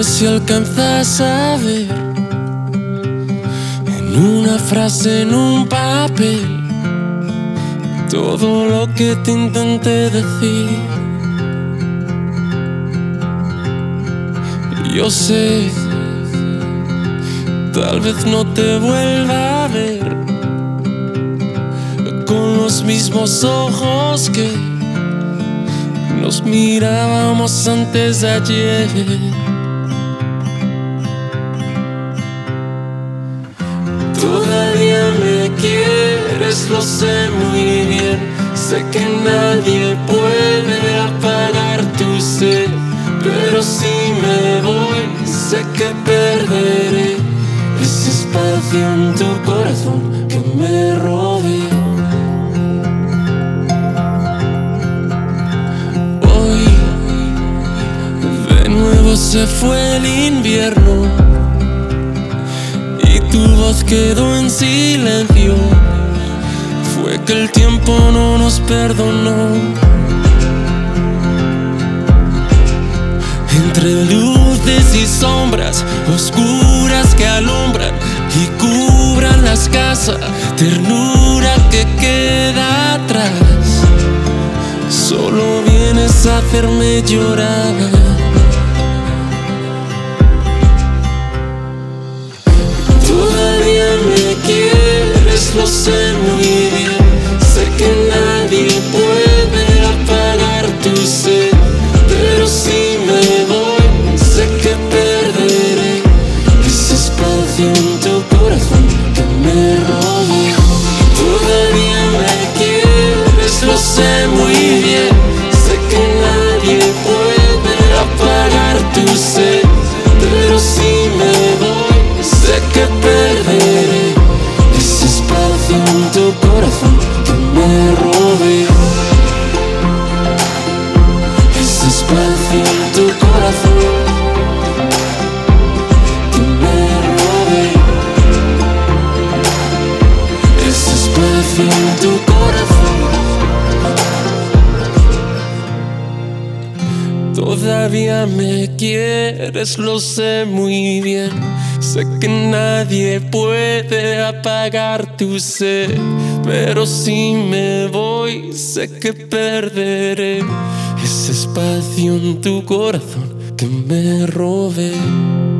sé si alcanzas a ver en una frase, en un papel, todo lo que te intenté decir. Yo sé, tal vez no te vuelva a ver con los mismos ojos que nos mirábamos antes de ayer. Todavía me quieres, lo sé muy bien. Sé que nadie puede apagar tu sed, pero si me voy, sé que perderé ese espacio en tu corazón que me rodea. Hoy de nuevo se fue el invierno y tu voz quedó en silencio. Fue que el tiempo no nos perdonó. Entre luces y sombras oscuras que alumbran y cubran las casas, ternura que queda atrás, solo vienes a hacerme llorar. Todavía me quieres, lo sé muy bien. Sé que nadie puede apagar tu sed, pero si me voy, sé que perderé ese espacio en tu corazón que me rodea. Todavía me quieres, lo sé muy bien. Sé que nadie puede apagar tu sed, pero si me voy, sé que perderé ese espacio en tu corazón que me rodea. Ese espacio en tu corazón que me rodea. Ese espacio en tu corazón. Todavía me quieres, lo sé muy bien. Sé que nadie puede apagar tu sed, pero si me voy, sé que perderé ese espacio en tu corazón que me rodea.